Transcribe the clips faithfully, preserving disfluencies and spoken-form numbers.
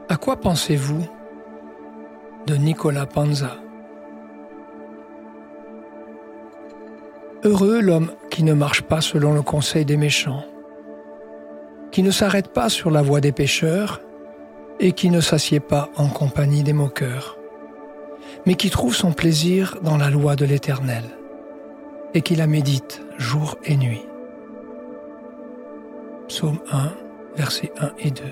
À quoi pensez-vous de Nicolas Panza. Heureux l'homme qui ne marche pas selon le conseil des méchants, qui ne s'arrête pas sur la voie des pécheurs et qui ne s'assied pas en compagnie des moqueurs, mais qui trouve son plaisir dans la loi de l'Éternel et qui la médite jour et nuit. Psaume un, versets un et deux.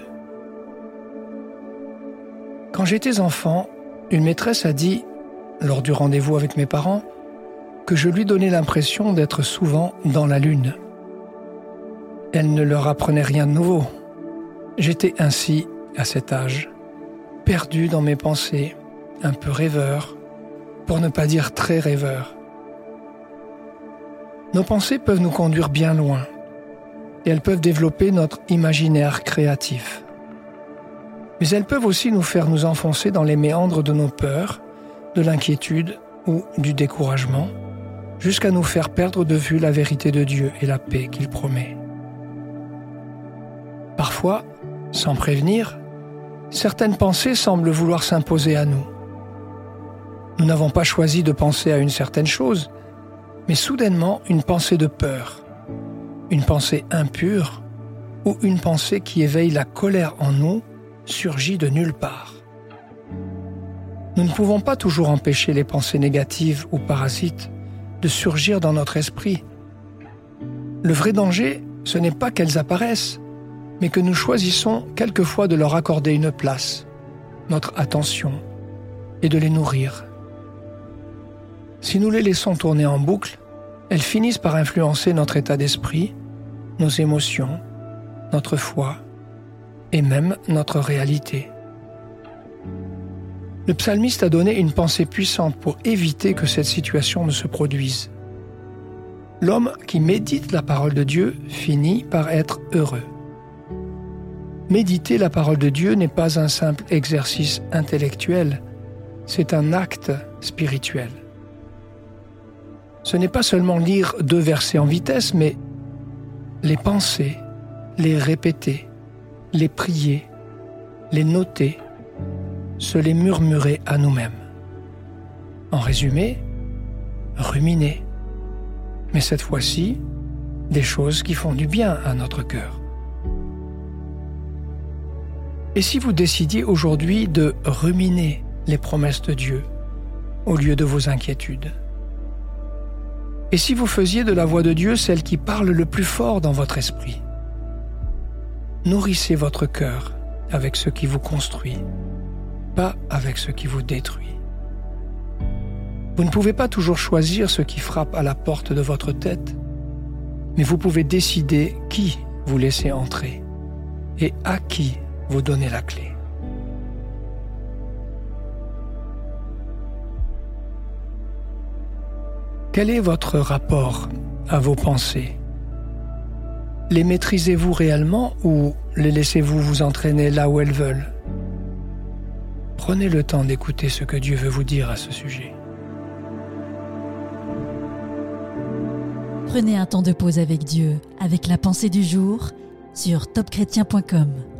Quand j'étais enfant, une maîtresse a dit, lors du rendez-vous avec mes parents, que je lui donnais l'impression d'être souvent dans la lune. Elle ne leur apprenait rien de nouveau. J'étais ainsi, à cet âge, perdu dans mes pensées, un peu rêveur, pour ne pas dire très rêveur. Nos pensées peuvent nous conduire bien loin, et elles peuvent développer notre imaginaire créatif. Mais elles peuvent aussi nous faire nous enfoncer dans les méandres de nos peurs, de l'inquiétude ou du découragement, jusqu'à nous faire perdre de vue la vérité de Dieu et la paix qu'il promet. Parfois, sans prévenir, certaines pensées semblent vouloir s'imposer à nous. Nous n'avons pas choisi de penser à une certaine chose, mais soudainement une pensée de peur, une pensée impure ou une pensée qui éveille la colère en nous surgit de nulle part. Nous ne pouvons pas toujours empêcher les pensées négatives ou parasites de surgir dans notre esprit. Le vrai danger, ce n'est pas qu'elles apparaissent, mais que nous choisissons quelquefois de leur accorder une place, notre attention, et de les nourrir. Si nous les laissons tourner en boucle, elles finissent par influencer notre état d'esprit, nos émotions, notre foi, et même notre réalité. Le psalmiste a donné une pensée puissante pour éviter que cette situation ne se produise. L'homme qui médite la parole de Dieu finit par être heureux. Méditer la parole de Dieu n'est pas un simple exercice intellectuel, c'est un acte spirituel. Ce n'est pas seulement lire deux versets en vitesse, mais les penser, les répéter, les prier, les noter, se les murmurer à nous-mêmes. En résumé, ruminer, mais cette fois-ci, des choses qui font du bien à notre cœur. Et si vous décidiez aujourd'hui de ruminer les promesses de Dieu au lieu de vos inquiétudes? Et si vous faisiez de la voix de Dieu celle qui parle le plus fort dans votre esprit? Nourrissez votre cœur avec ce qui vous construit, pas avec ce qui vous détruit. Vous ne pouvez pas toujours choisir ce qui frappe à la porte de votre tête, mais vous pouvez décider qui vous laissez entrer et à qui vous donnez la clé. Quel est votre rapport à vos pensées? Les maîtrisez-vous réellement ou les laissez-vous vous entraîner là où elles veulent? Prenez le temps d'écouter ce que Dieu veut vous dire à ce sujet. Prenez un temps de pause avec Dieu, avec la pensée du jour, sur top chrétien point com.